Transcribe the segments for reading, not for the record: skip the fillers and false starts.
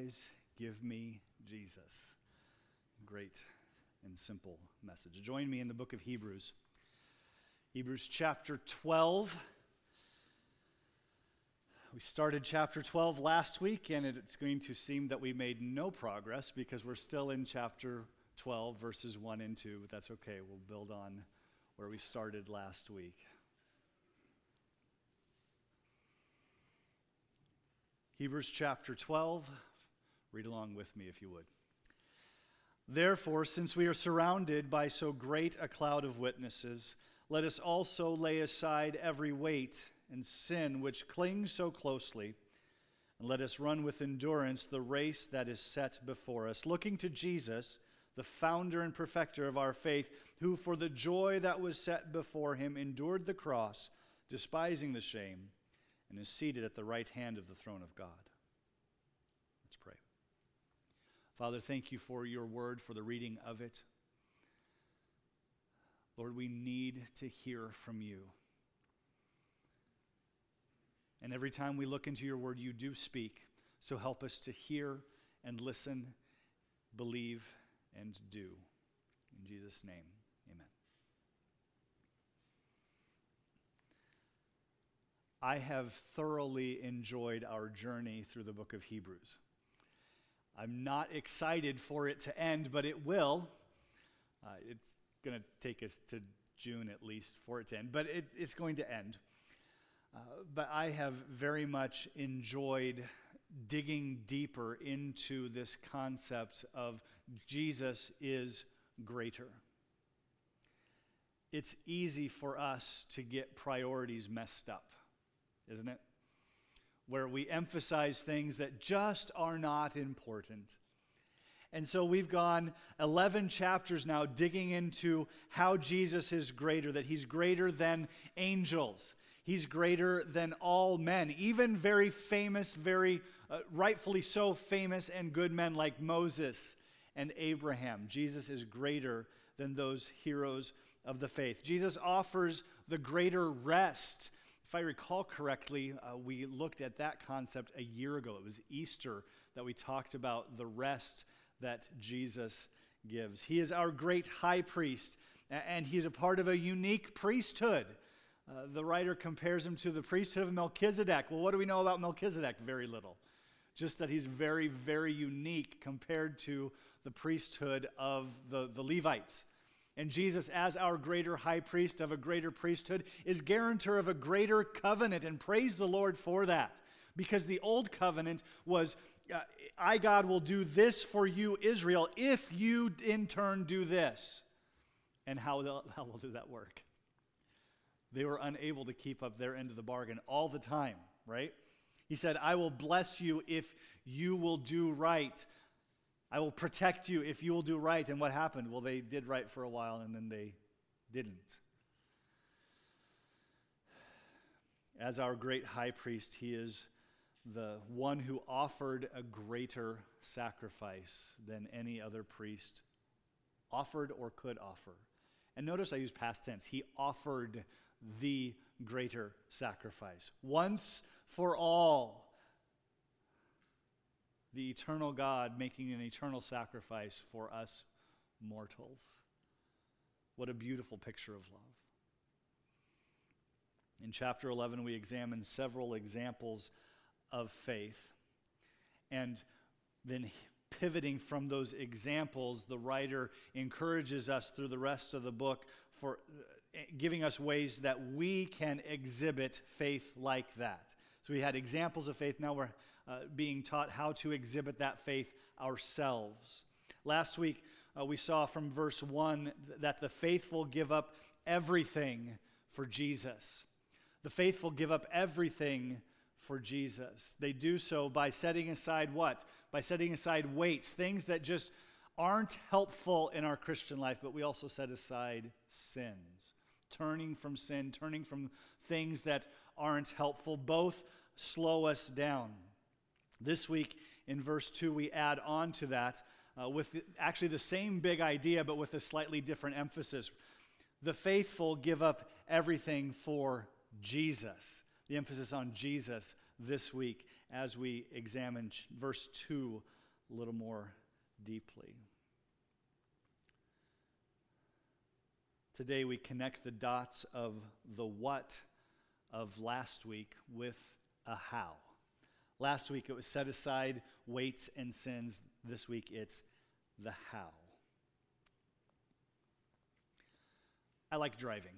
Otherwise, give me Jesus. Great and simple message. Join me in the book of Hebrews. Hebrews chapter 12. We started chapter 12 last week, and it's going to seem that we made no progress because we're still in chapter 12, verses 1 and 2, but that's okay. We'll build on where we started last week. Hebrews chapter 12. Read along with me if you would. Therefore, since we are surrounded by so great a cloud of witnesses, let us also lay aside every weight and sin which clings so closely, and let us run with endurance the race that is set before us, looking to Jesus, the founder and perfecter of our faith, who for the joy that was set before him endured the cross, despising the shame, and is seated at the right hand of the throne of God. Let's pray. Father, thank you for your word, for the reading of it. Lord, we need to hear from you. And every time we look into your word, you do speak. So help us to hear and listen, believe, and do. In Jesus' name, amen. I have thoroughly enjoyed our journey through the book of Hebrews. I'm not excited for it to end, but it will. It's going to take us to June at least for it to end, but it's going to end. But I have very much enjoyed digging deeper into this concept of Jesus is greater. It's easy for us to get priorities messed up, isn't it? Where we emphasize things that just are not important. And so we've gone 11 chapters now digging into how Jesus is greater, that he's greater than angels. He's greater than all men, even very famous, very rightfully so famous and good men like Moses and Abraham. Jesus is greater than those heroes of the faith. Jesus offers the greater rest. If I recall correctly, we looked at that concept a year ago. It was Easter that we talked about the rest that Jesus gives. He is our great high priest, and he's a part of a unique priesthood. The writer compares him to the priesthood of Melchizedek. Well, what do we know about Melchizedek? Very little. Just that he's very, very unique compared to the priesthood of the Levites. And Jesus, as our greater high priest of a greater priesthood, is guarantor of a greater covenant. And praise the Lord for that. Because the old covenant was, I, God, will do this for you, Israel, if you in turn do this. And how will that work? They were unable to keep up their end of the bargain all the time, right? He said, I will bless you if you will do right. I will protect you if you will do right. And what happened? Well, they did right for a while, and then they didn't. As our great high priest, he is the one who offered a greater sacrifice than any other priest offered or could offer. And notice I use past tense. He offered the greater sacrifice. Once for all. The eternal God making an eternal sacrifice for us mortals. What a beautiful picture of love. In chapter 11, we examine several examples of faith. And then pivoting from those examples, the writer encourages us through the rest of the book for giving us ways that we can exhibit faith like that. So we had examples of faith. Now we're being taught how to exhibit that faith ourselves. Last week, we saw from verse 1 that the faithful give up everything for Jesus. The faithful give up everything for Jesus. They do so by setting aside what? By setting aside weights, things that just aren't helpful in our Christian life, but we also set aside sins. Turning from sin, turning from things that aren't helpful, both slow us down. This week in verse 2, we add on to that with actually the same big idea, but with a slightly different emphasis. The faithful give up everything for Jesus. The emphasis on Jesus this week as we examine verse 2 a little more deeply. Today we connect the dots of the what of last week with a how. Last week it was set aside weights and sins. This week it's the how. I like driving.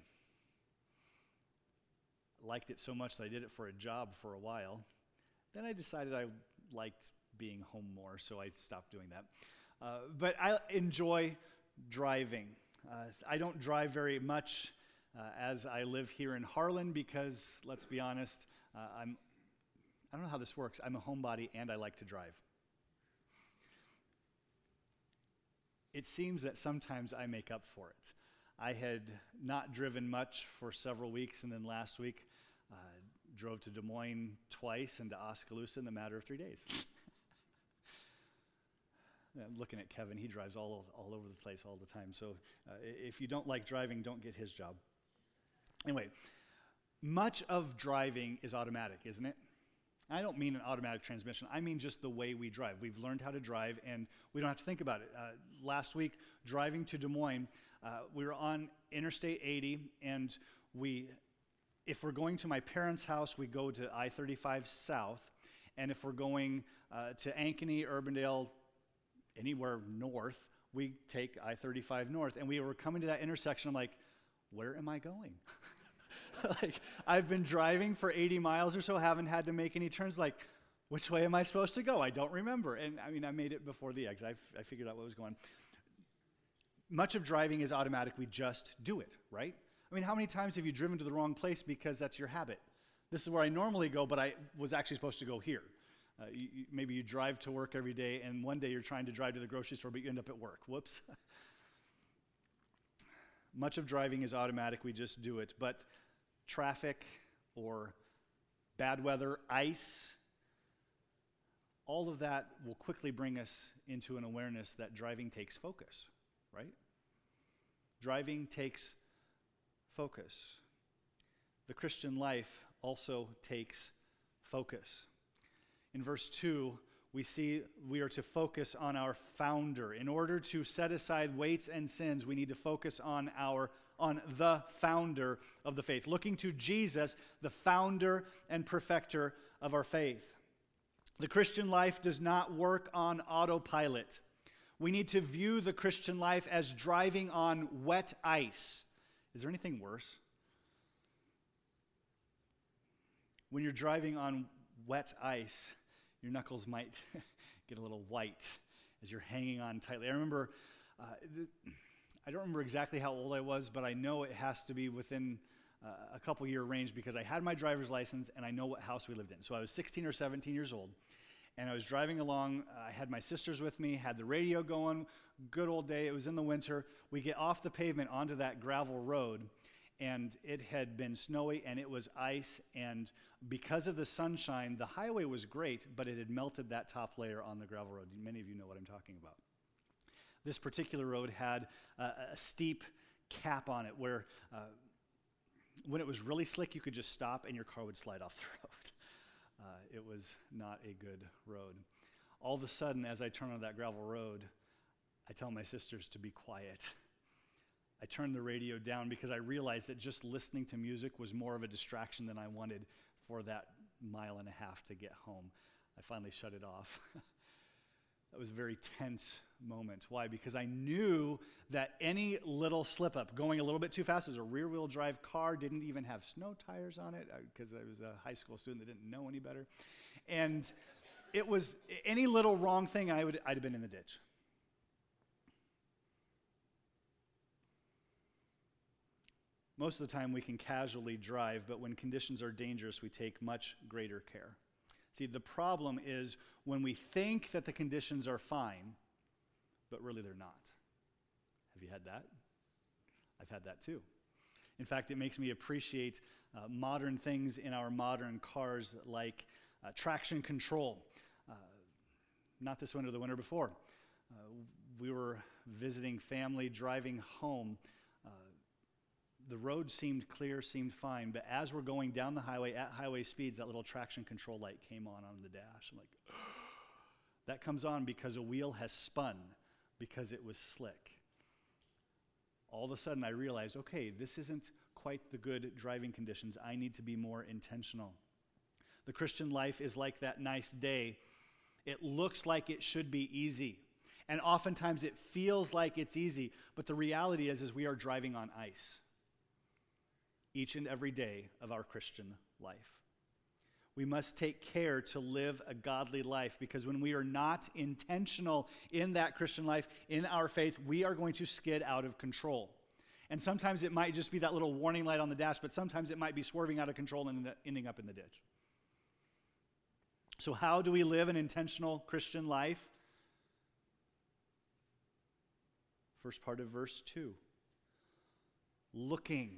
I liked it so much that I did it for a job for a while. Then I decided I liked being home more, so I stopped doing that. But I enjoy driving. I don't drive very much as I live here in Harlan because, let's be honest, I don't know how this works. I'm a homebody and I like to drive. It seems that sometimes I make up for it. I had not driven much for several weeks, and then last week drove to Des Moines twice and to Oskaloosa in the matter of 3 days. I'm looking at Kevin. He drives all over the place all the time. So if you don't like driving, don't get his job. Anyway, much of driving is automatic, isn't it? I don't mean an automatic transmission. I mean just the way we drive. We've learned how to drive, and we don't have to think about it. Last week, driving to Des Moines, we were on Interstate 80, and if we're going to my parents' house, we go to I-35 South, and if we're going to Ankeny, Urbandale, anywhere north, we take I-35 north. And we were coming to that intersection. I'm like, where am I going? Like, I've been driving for 80 miles or so, haven't had to make any turns. Like, which way am I supposed to go? I don't remember. And I mean, I made it before the exit. I figured out what was going on. Much of driving is automatic. We just do it, right? I mean, how many times have you driven to the wrong place because that's your habit? This is where I normally go, but I was actually supposed to go here. Maybe you drive to work every day, and one day you're trying to drive to the grocery store, but you end up at work. Whoops. Much of driving is automatic. We just do it. But traffic or bad weather, ice, all of that will quickly bring us into an awareness that driving takes focus, right? Driving takes focus. The Christian life also takes focus. In verse 2, we see we are to focus on our founder. In order to set aside weights and sins, we need to focus on the founder of the faith, looking to Jesus, the founder and perfecter of our faith. The Christian life does not work on autopilot. We need to view the Christian life as driving on wet ice. Is there anything worse? When you're driving on wet ice, your knuckles might get a little white as you're hanging on tightly. I remember, I don't remember exactly how old I was, but I know it has to be within a couple year range because I had my driver's license and I know what house we lived in. So I was 16 or 17 years old, and I was driving along. I had my sisters with me, had the radio going, good old day. It was in the winter. We get off the pavement onto that gravel road, and it had been snowy and it was ice, and because of the sunshine, the highway was great, but it had melted that top layer on the gravel road. Many of you know what I'm talking about. This particular road had a steep cap on it where when it was really slick, you could just stop and your car would slide off the road. It was not a good road. All of a sudden, as I turn on that gravel road, I tell my sisters to be quiet. I turned the radio down because I realized that just listening to music was more of a distraction than I wanted for that mile and a half to get home. I finally shut it off. That was a very tense moment. Why? Because I knew that any little slip up, going a little bit too fast, as a rear-wheel drive car, didn't even have snow tires on it because I was a high school student that didn't know any better. And it was any little wrong thing, I'd have been in the ditch. Most of the time we can casually drive, but when conditions are dangerous, we take much greater care. See, the problem is when we think that the conditions are fine, but really they're not. Have you had that? I've had that too. In fact, it makes me appreciate modern things in our modern cars like traction control. Not this winter, the winter before. We were visiting family, driving home. the road seemed clear, seemed fine, but as we're going down the highway at highway speeds, that little traction control light came on the dash. I'm like, that comes on because a wheel has spun, because it was slick. All of a sudden I realized, okay, this isn't quite the good driving conditions. I need to be more intentional. The Christian life is like that nice day. It looks like it should be easy. And oftentimes it feels like it's easy, but the reality is we are driving on ice each and every day of our Christian life. We must take care to live a godly life, because when we are not intentional in that Christian life, in our faith, we are going to skid out of control. And sometimes it might just be that little warning light on the dash, but sometimes it might be swerving out of control and ending up in the ditch. So how do we live an intentional Christian life? First part of verse 2. Looking.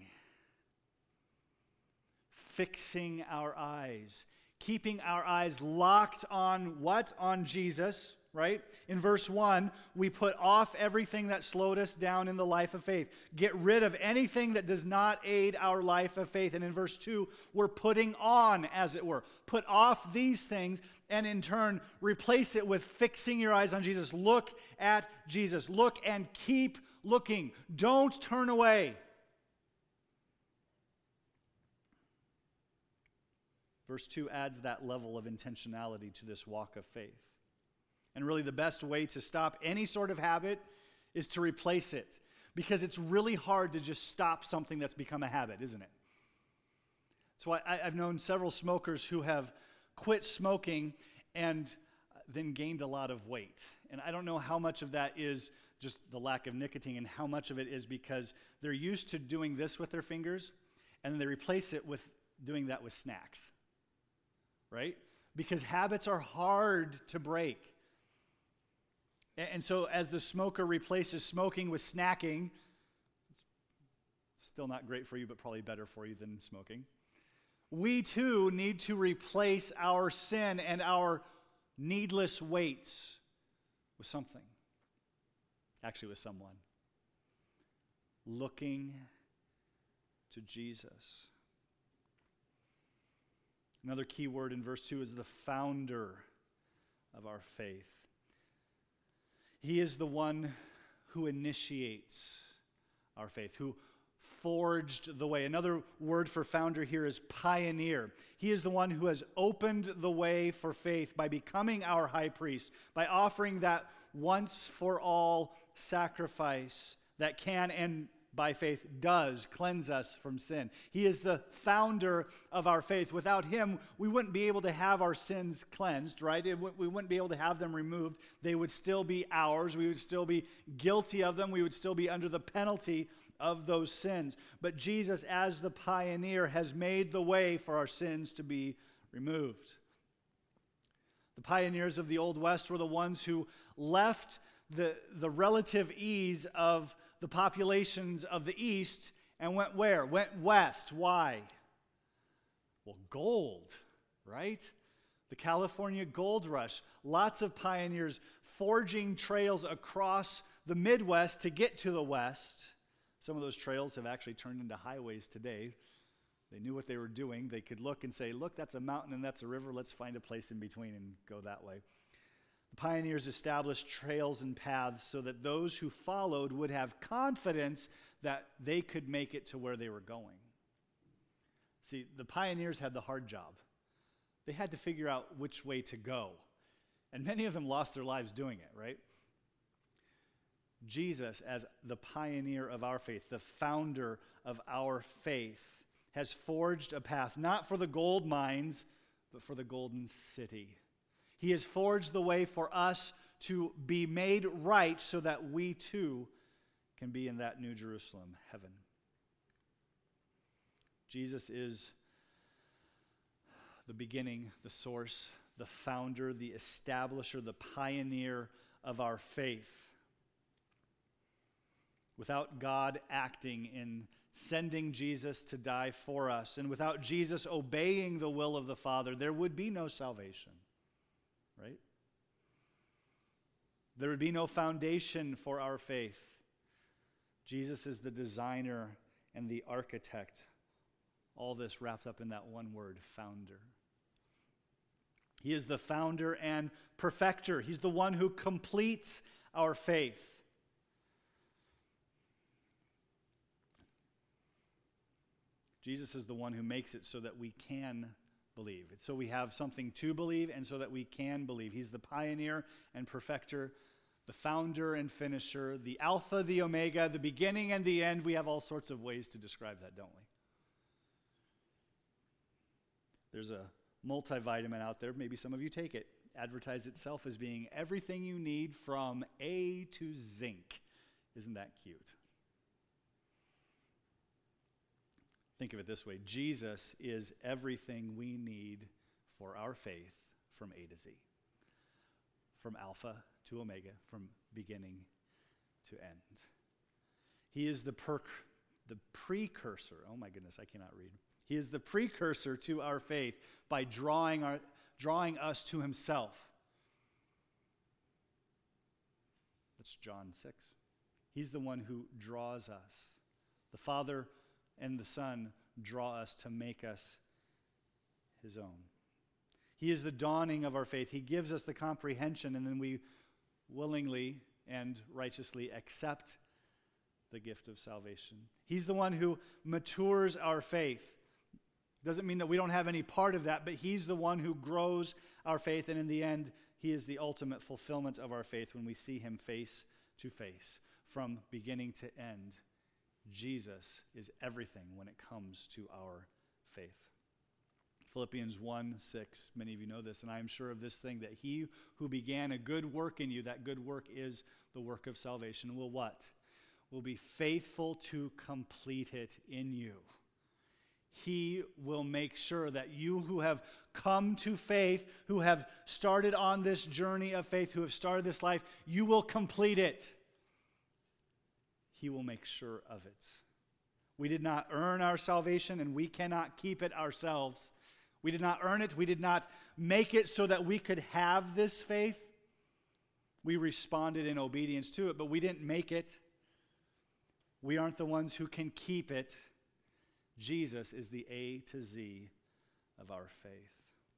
Fixing our eyes. Keeping our eyes locked on what? On Jesus, right? In verse 1, we put off everything that slowed us down in the life of faith. Get rid of anything that does not aid our life of faith. And in verse 2, we're putting on, as it were. Put off these things and in turn replace it with fixing your eyes on Jesus. Look at Jesus. Look and keep looking. Don't turn away. Verse 2 adds that level of intentionality to this walk of faith. And really the best way to stop any sort of habit is to replace it. Because it's really hard to just stop something that's become a habit, isn't it? That's why I've known several smokers who have quit smoking and then gained a lot of weight. And I don't know how much of that is just the lack of nicotine and how much of it is because they're used to doing this with their fingers and then they replace it with doing that with snacks. Right? Because habits are hard to break. And so as the smoker replaces smoking with snacking, still not great for you, but probably better for you than smoking. We too need to replace our sin and our needless weights with something. Actually, with someone. Looking to Jesus. Another key word in verse 2 is the founder of our faith. He is the one who initiates our faith, who forged the way. Another word for founder here is pioneer. He is the one who has opened the way for faith by becoming our high priest, by offering that once for all sacrifice that can and by faith does cleanse us from sin. He is the founder of our faith. Without him, we wouldn't be able to have our sins cleansed, right? We wouldn't be able to have them removed. They would still be ours. We would still be guilty of them. We would still be under the penalty of those sins. But Jesus, as the pioneer, has made the way for our sins to be removed. The pioneers of the Old West were the ones who left the relative ease of the populations of the East and went where? Went west. Why? Well, gold, right? The California gold rush. Lots of pioneers forging trails across the Midwest to get to the West. Some of those trails have actually turned into highways today. They knew what they were doing. They could look and say, look, that's a mountain and that's a river. Let's find a place in between and go that way. The pioneers established trails and paths so that those who followed would have confidence that they could make it to where they were going. See, the pioneers had the hard job. They had to figure out which way to go. And many of them lost their lives doing it, right? Jesus, as the pioneer of our faith, the founder of our faith, has forged a path, not for the gold mines, but for the golden city. He has forged the way for us to be made right so that we too can be in that New Jerusalem, heaven. Jesus is the beginning, the source, the founder, the establisher, the pioneer of our faith. Without God acting in sending Jesus to die for us, and without Jesus obeying the will of the Father, there would be no salvation. Right? There would be no foundation for our faith. Jesus is the designer and the architect. All this wrapped up in that one word, founder. He is the founder and perfecter. He's the one who completes our faith. Jesus is the one who makes it so that we can believe. So we have something to believe and so that we can believe. He's the pioneer and perfecter, the founder and finisher, the Alpha, the Omega, the beginning and the end. We have all sorts of ways to describe that, don't we? There's a multivitamin out there. Maybe some of you take it. Advertise itself as being everything you need from A to zinc. Isn't that cute? Think of it this way. Jesus is everything we need for our faith from A to Z. From Alpha to Omega, from beginning to end. He is the precursor. Oh my goodness, I cannot read. He is the precursor to our faith by drawing us to himself. That's John 6. He's the one who draws us. The Father and the Son draw us to make us his own. He is the dawning of our faith. He gives us the comprehension, and then we willingly and righteously accept the gift of salvation. He's the one who matures our faith. Doesn't mean that we don't have any part of that, but he's the one who grows our faith, and in the end, he is the ultimate fulfillment of our faith when we see him face to face, from beginning to end. Jesus is everything when it comes to our faith. Philippians 1:6, many of you know this, and I am sure of this thing, that he who began a good work in you, that good work is the work of salvation, will what? Will be faithful to complete it in you. He will make sure that you who have come to faith, who have started on this journey of faith, who have started this life, you will complete it. He will make sure of it. We did not earn our salvation, and we cannot keep it ourselves. We did not earn it. We did not make it so that we could have this faith. We responded in obedience to it, but we didn't make it. We aren't the ones who can keep it. Jesus is the A to Z of our faith.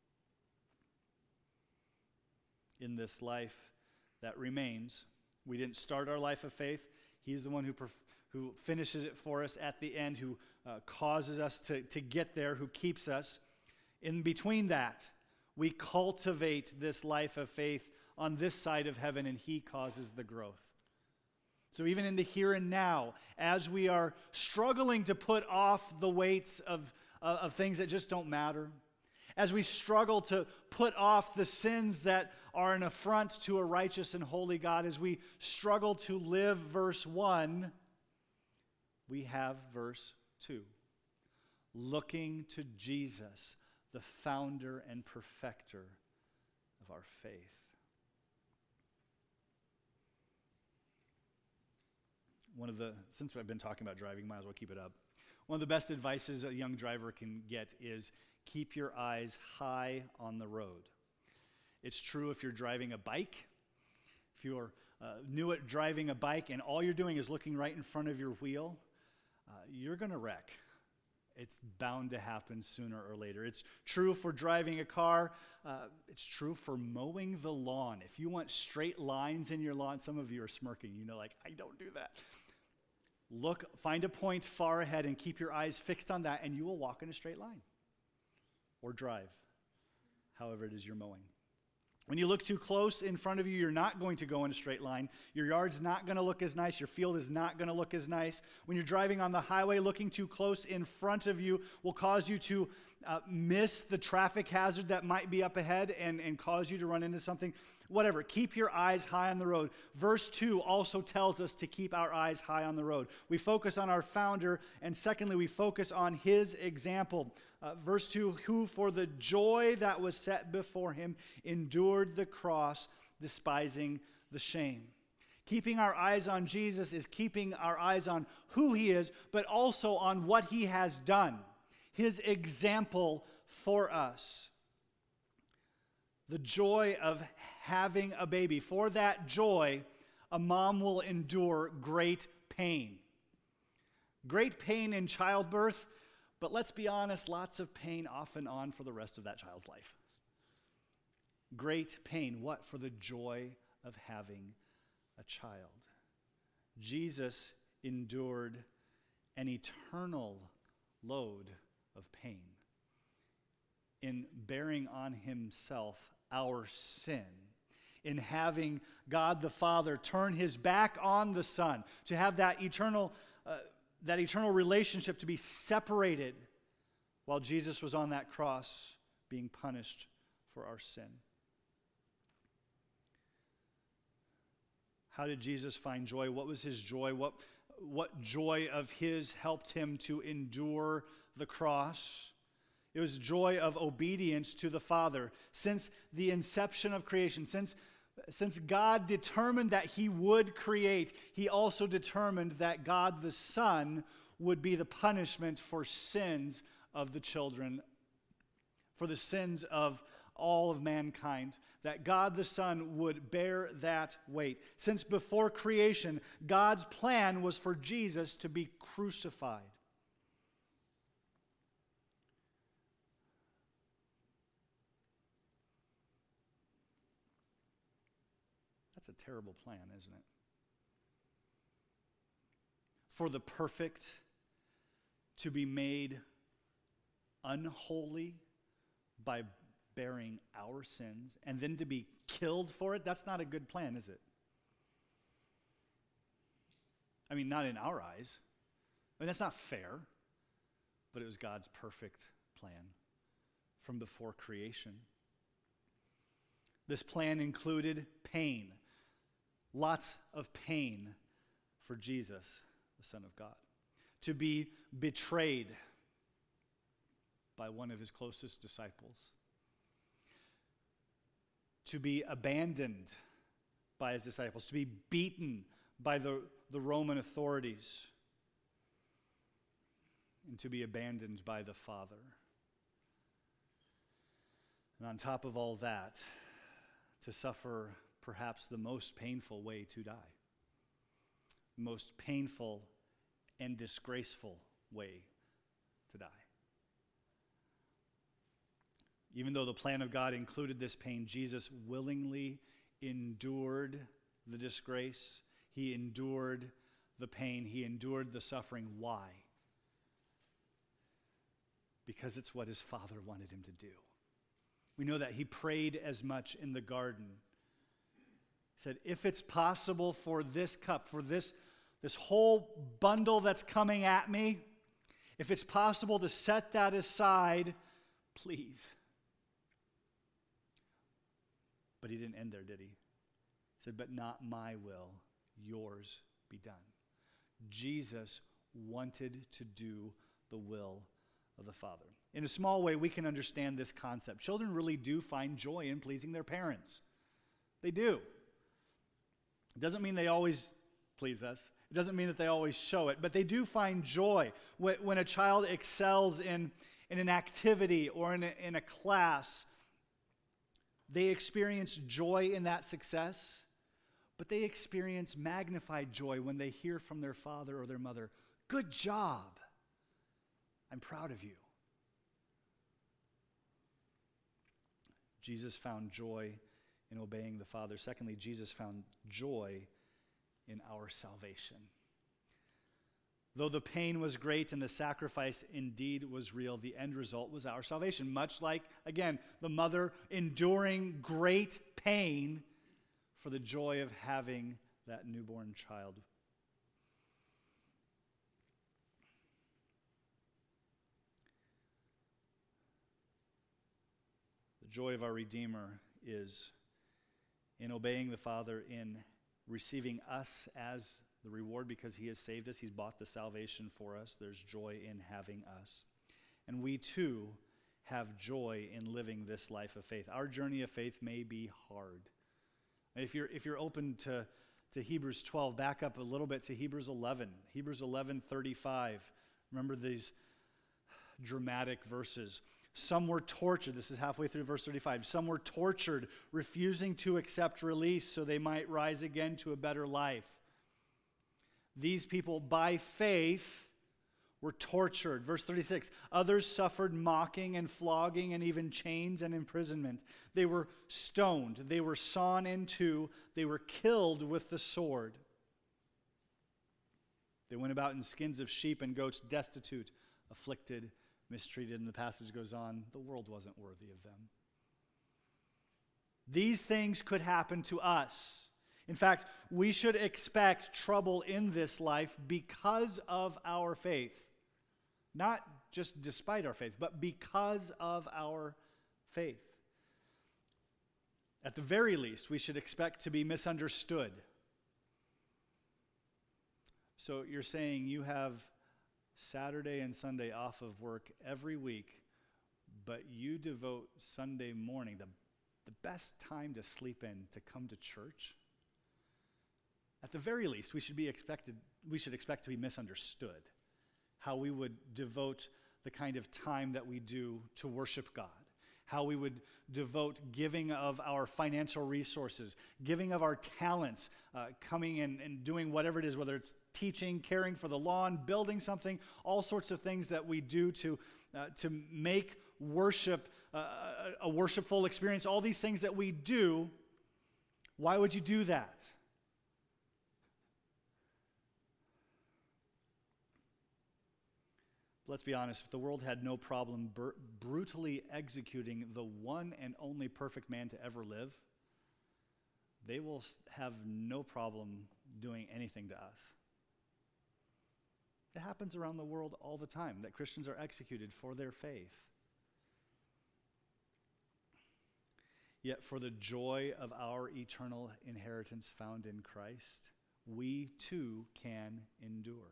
In this life that remains, we didn't start our life of faith. He's the one who finishes it for us at the end, who causes us to get there, who keeps us. In between that, we cultivate this life of faith on this side of heaven, and he causes the growth. So even in the here and now, as we are struggling to put off the weights of things that just don't matter, as we struggle to put off the sins that are an affront to a righteous and holy God, as we struggle to live verse 1, we have verse 2. Looking to Jesus, the founder and perfecter of our faith. Since I've been talking about driving, might as well keep it up. One of the best advices a young driver can get is keep your eyes high on the road. It's true if you're driving a bike. If you're new at driving a bike and all you're doing is looking right in front of your wheel, you're going to wreck. It's bound to happen sooner or later. It's true for driving a car. It's true for mowing the lawn. If you want straight lines in your lawn, some of you are smirking. You know, like, I don't do that. Find a point far ahead and keep your eyes fixed on that, and you will walk in a straight line. Or drive, however it is you're mowing. When you look too close in front of you, you're not going to go in a straight line. Your yard's not going to look as nice. Your field is not going to look as nice. When you're driving on the highway, looking too close in front of you will cause you to miss the traffic hazard that might be up ahead and cause you to run into something. Whatever, keep your eyes high on the road. Verse 2 also tells us to keep our eyes high on the road. We focus on our founder, and secondly, we focus on his example. Verse 2, who for the joy that was set before him endured the cross, despising the shame. Keeping our eyes on Jesus is keeping our eyes on who he is, but also on what he has done, his example for us. The joy of having a baby. For that joy, a mom will endure great pain. Great pain in childbirth, but let's be honest, lots of pain off and on for the rest of that child's life. Great pain. What? For the joy of having a child. Jesus endured an eternal load of pain in bearing on himself our sin, in having God the Father turn his back on the Son, to have that eternal relationship to be separated while Jesus was on that cross being punished for our sin. How did Jesus find joy? What was his joy? What joy of his helped him to endure the cross? It was joy of obedience to the Father. Since the inception of creation, since God determined that he would create, he also determined that God the Son would be the punishment for sins of the children, for the sins of all of mankind, that God the Son would bear that weight. Since before creation, God's plan was for Jesus to be crucified. That's a terrible plan, isn't it? For the perfect to be made unholy by bearing our sins and then to be killed for it, that's not a good plan, is it? I mean, not in our eyes. I mean, that's not fair, but it was God's perfect plan from before creation. This plan included pain, lots of pain for Jesus, the Son of God, to be betrayed by one of his closest disciples, to be abandoned by his disciples, to be beaten by the Roman authorities, and to be abandoned by the Father. And on top of all that, to suffer perhaps the most painful way to die, most painful and disgraceful way to die. Even though the plan of God included this pain, Jesus willingly endured the disgrace. He endured the pain. He endured the suffering. Why? Because it's what his Father wanted him to do. We know that he prayed as much in the garden. He said, if it's possible for this cup, for this whole bundle that's coming at me, if it's possible to set that aside, please. But he didn't end there, did he? He said, but not my will, yours be done. Jesus wanted to do the will of the Father. In a small way, we can understand this concept. Children really do find joy in pleasing their parents. They do. It doesn't mean they always please us. It doesn't mean that they always show it, but they do find joy. When a child excels in an activity or in a class, they experience joy in that success, but they experience magnified joy when they hear from their father or their mother, good job, I'm proud of you. Jesus found joy in obeying the Father. Secondly, Jesus found joy in our salvation. Though the pain was great and the sacrifice indeed was real, the end result was our salvation. Much like, again, the mother enduring great pain for the joy of having that newborn child. The joy of our Redeemer is in obeying the Father, in receiving us as the reward because he has saved us. He's bought the salvation for us. There's joy in having us. And we too have joy in living this life of faith. Our journey of faith may be hard. If you're open to Hebrews 12, back up a little bit to Hebrews 11. Hebrews 11:35. Remember these dramatic verses. Some were tortured. This is halfway through verse 35. Some were tortured, refusing to accept release so they might rise again to a better life. These people, by faith, were tortured. Verse 36, others suffered mocking and flogging and even chains and imprisonment. They were stoned. They were sawn in two. They were killed with the sword. They went about in skins of sheep and goats, destitute, afflicted, mistreated. And the passage goes on, the world wasn't worthy of them. These things could happen to us. In fact, we should expect trouble in this life because of our faith. Not just despite our faith, but because of our faith. At the very least, we should expect to be misunderstood. So you're saying you have Saturday and Sunday off of work every week, but you devote Sunday morning, the best time to sleep in, to come to church? At the very least, we should expect to be misunderstood. How we would devote the kind of time that we do to worship God. How we would devote giving of our financial resources, giving of our talents, coming in and doing whatever it is, whether it's teaching, caring for the lawn, building something, all sorts of things that we do to make worship a worshipful experience. All these things that we do, why would you do that? Let's be honest, if the world had no problem brutally executing the one and only perfect man to ever live, they will have no problem doing anything to us. It happens around the world all the time that Christians are executed for their faith. Yet for the joy of our eternal inheritance found in Christ, we too can endure.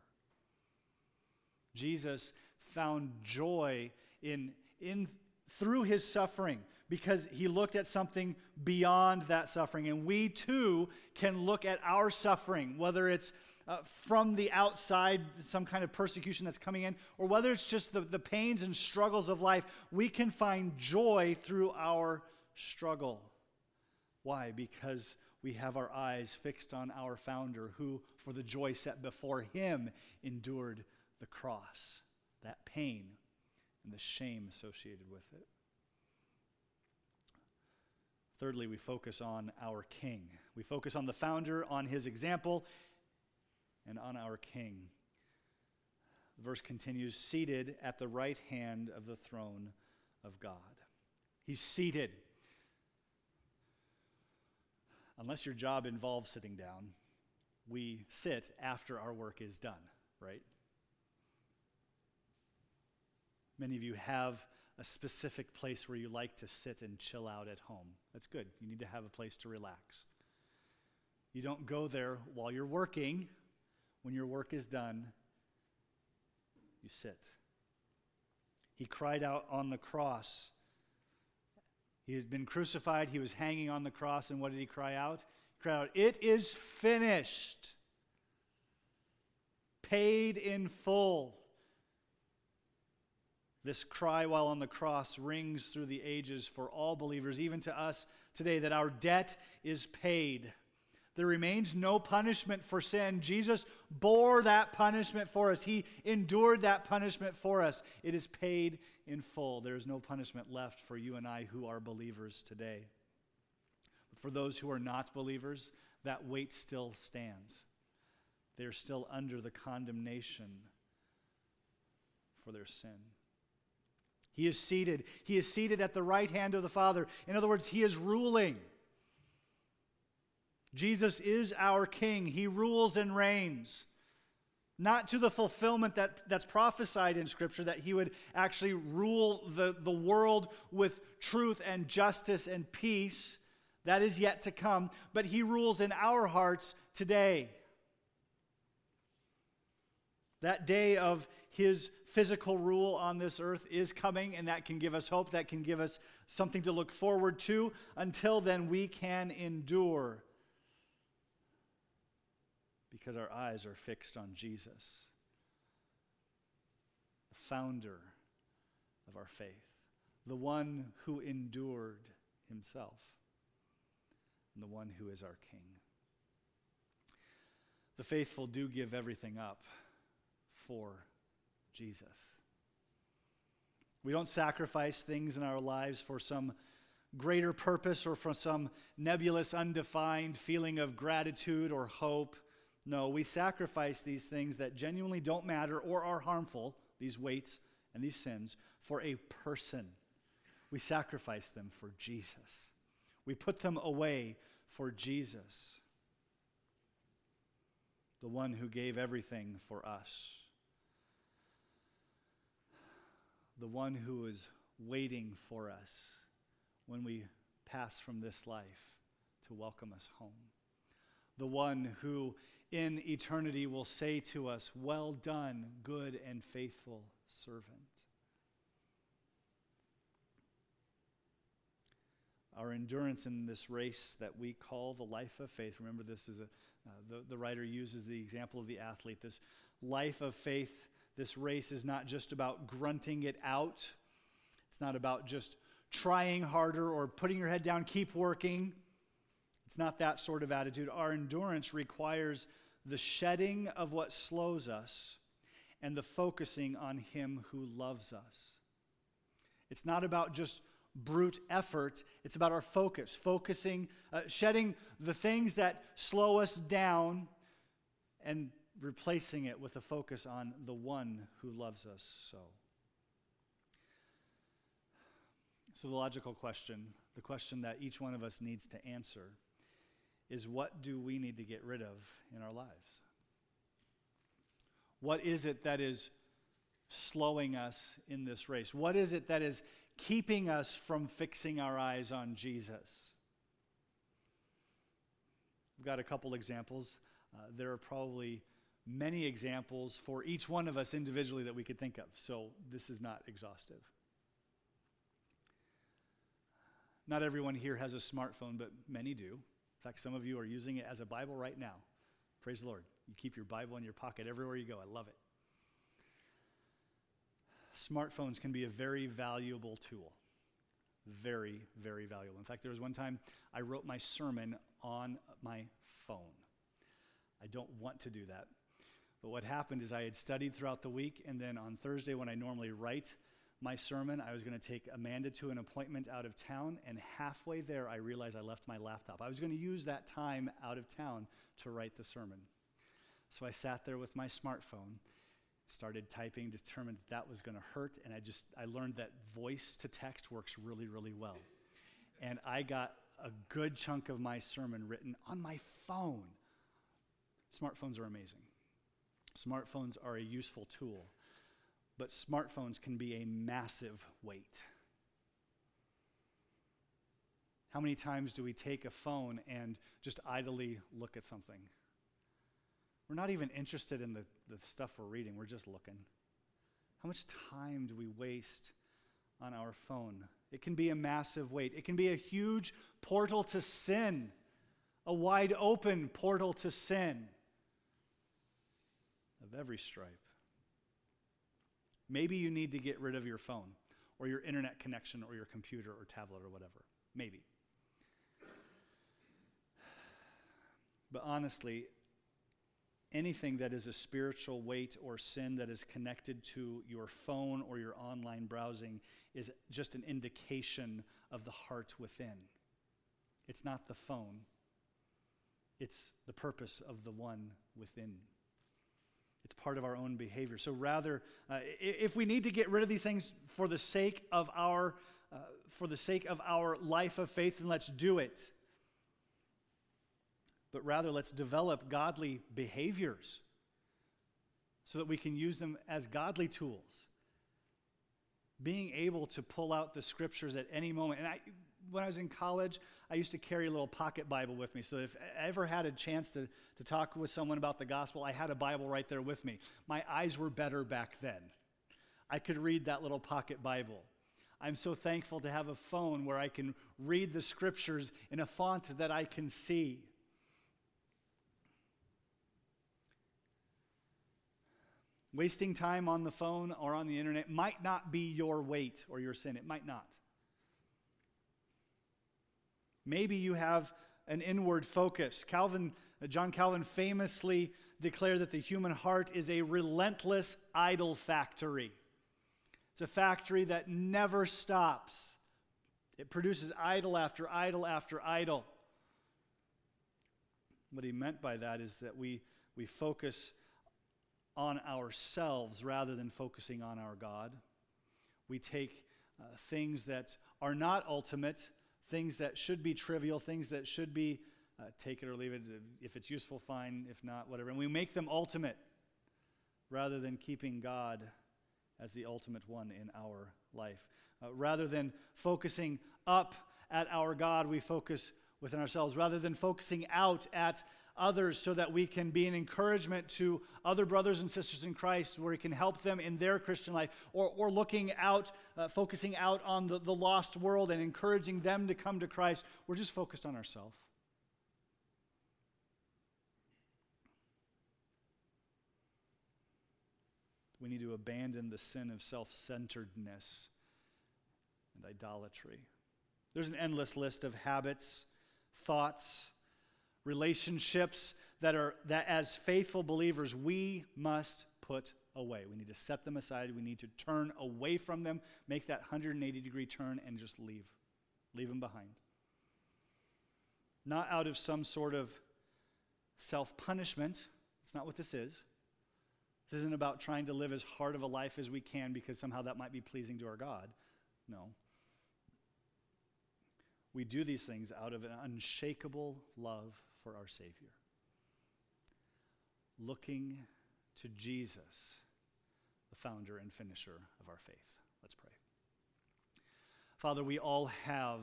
Jesus found joy through his suffering because he looked at something beyond that suffering. And we too can look at our suffering, whether it's from the outside, some kind of persecution that's coming in, or whether it's just the pains and struggles of life. We can find joy through our struggle. Why? Because we have our eyes fixed on our founder, who, for the joy set before him, endured the cross, that pain and the shame associated with it. Thirdly, we focus on our King. We focus on the founder, on his example, and on our King. The verse continues, seated at the right hand of the throne of God. He's seated. Unless your job involves sitting down, we sit after our work is done, right? Many of you have a specific place where you like to sit and chill out at home. That's good. You need to have a place to relax. You don't go there while you're working. When your work is done, you sit. He cried out on the cross. He had been crucified. He was hanging on the cross. And what did he cry out? He cried out, "It is finished." Paid in full. This cry while on the cross rings through the ages for all believers, even to us today, that our debt is paid. There remains no punishment for sin. Jesus bore that punishment for us. He endured that punishment for us. It is paid in full. There is no punishment left for you and I who are believers today. But for those who are not believers, that weight still stands. They are still under the condemnation for their sin. He is seated. He is seated at the right hand of the Father. In other words, he is ruling. Jesus is our King. He rules and reigns. Not to the fulfillment that's prophesied in Scripture, that he would actually rule the world with truth and justice and peace. That is yet to come. But he rules in our hearts today. That day of his physical rule on this earth is coming, and that can give us hope. That can give us something to look forward to. Until then, we can endure because our eyes are fixed on Jesus, the founder of our faith, the one who endured himself, and the one who is our King. The faithful do give everything up for Jesus. We don't sacrifice things in our lives for some greater purpose or for some nebulous, undefined feeling of gratitude or hope. No, we sacrifice these things that genuinely don't matter or are harmful, these weights and these sins, for a person. We sacrifice them for Jesus. We put them away for Jesus, the one who gave everything for us, the one who is waiting for us when we pass from this life to welcome us home, the one who in eternity will say to us, "Well done, good and faithful servant." Our endurance in this race that we call the life of faith, remember this is the writer uses the example of the athlete. This life of faith, this race is not just about grunting it out. It's not about just trying harder or putting your head down, keep working. It's not that sort of attitude. Our endurance requires the shedding of what slows us and the focusing on Him who loves us. It's not about just brute effort. It's about our focus, shedding the things that slow us down and replacing it with a focus on the one who loves us so. So the logical question, the question that each one of us needs to answer, is what do we need to get rid of in our lives? What is it that is slowing us in this race? What is it that is keeping us from fixing our eyes on Jesus? We've got a couple examples. There are probably many examples for each one of us individually that we could think of, so this is not exhaustive. Not everyone here has a smartphone, but many do. In fact, some of you are using it as a Bible right now. Praise the Lord. You keep your Bible in your pocket everywhere you go. I love it. Smartphones can be a very valuable tool. Very, very valuable. In fact, there was one time I wrote my sermon on my phone. I don't want to do that. But what happened is I had studied throughout the week, and then on Thursday when I normally write my sermon, I was going to take Amanda to an appointment out of town, and halfway there I realized I left my laptop. I was going to use that time out of town to write the sermon. So I sat there with my smartphone, started typing, determined that was going to hurt, and I learned that voice to text works really, really well. And I got a good chunk of my sermon written on my phone. Smartphones are amazing. Smartphones are a useful tool, but smartphones can be a massive weight. How many times do we take a phone and just idly look at something? We're not even interested in the stuff we're reading. We're just looking. How much time do we waste on our phone? It can be a massive weight. It can be a huge portal to sin, a wide open portal to sin of every stripe. Maybe you need to get rid of your phone or your internet connection or your computer or tablet or whatever. Maybe. But honestly, anything that is a spiritual weight or sin that is connected to your phone or your online browsing is just an indication of the heart within. It's not the phone. It's the purpose of the one within. It's part of our own behavior. So rather, if we need to get rid of these things for the sake of our life of faith, then let's do it. But rather, let's develop godly behaviors so that we can use them as godly tools. Being able to pull out the scriptures at any moment. And when I was in college, I used to carry a little pocket Bible with me. So if I ever had a chance to talk with someone about the gospel, I had a Bible right there with me. My eyes were better back then. I could read that little pocket Bible. I'm so thankful to have a phone where I can read the scriptures in a font that I can see. Wasting time on the phone or on the internet might not be your weight or your sin. It might not. Maybe you have an inward focus. Calvin John Calvin famously declared that the human heart is a relentless idol factory. It's a factory that never stops. It produces idol after idol after idol. What he meant by that is that we focus on ourselves rather than focusing on our God. We take things that are not ultimate, things that should be trivial, things that should be take it or leave it. If it's useful, fine. If not, whatever. And we make them ultimate rather than keeping God as the ultimate one in our life. Rather than focusing up at our God, we focus within ourselves. Rather than focusing out at others so that we can be an encouragement to other brothers and sisters in Christ, where we can help them in their Christian life, or looking out, focusing out on the lost world and encouraging them to come to Christ, we're just focused on ourselves. We need to abandon the sin of self-centeredness and idolatry. There's an endless list of habits, thoughts, relationships that as faithful believers we must put away. We need to set them aside. We need to turn away from them, make that 180-degree turn, and just leave them behind. Not out of some sort of self-punishment. That's not what this is. This isn't about trying to live as hard of a life as we can because somehow that might be pleasing to our God. No. We do these things out of an unshakable love for our Savior. Looking to Jesus, the founder and finisher of our faith. Let's pray. Father, we all have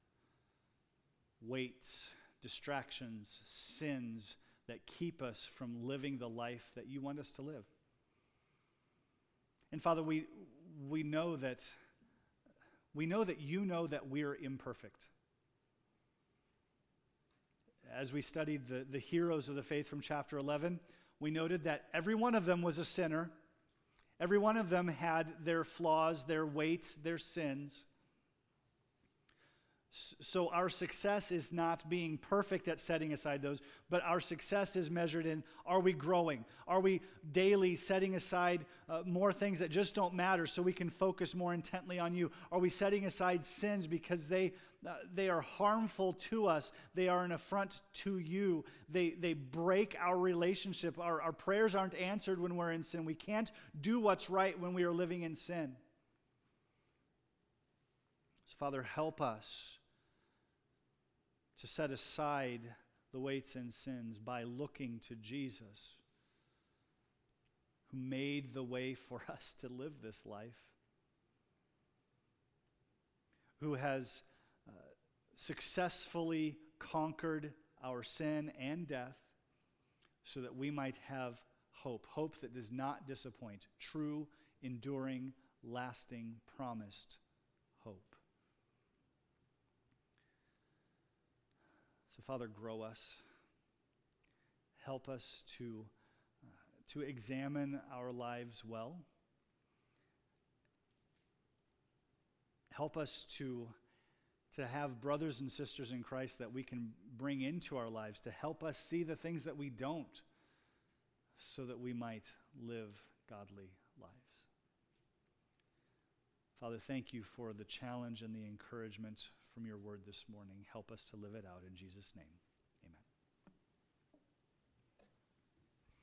weights, distractions, sins that keep us from living the life that you want us to live. And Father, we know that you know that we're imperfect. As we studied the heroes of the faith from chapter 11, we noted that every one of them was a sinner. Every one of them had their flaws, their weights, their sins. So our success is not being perfect at setting aside those, but our success is measured in, are we growing? Are we daily setting aside more things that just don't matter so we can focus more intently on you? Are we setting aside sins because they are harmful to us? They are an affront to you. They break our relationship. Our prayers aren't answered when we're in sin. We can't do what's right when we are living in sin. So Father, help us to set aside the weights and sins by looking to Jesus, who made the way for us to live this life, who has successfully conquered our sin and death so that we might have hope that does not disappoint, true, enduring, lasting, promised hope. So, Father, grow us. Help us to examine our lives well. Help us to have brothers and sisters in Christ that we can bring into our lives to help us see the things that we don't, so that we might live godly lives. Father, thank you for the challenge and the encouragement from your word this morning. Help us to live it out in Jesus' name.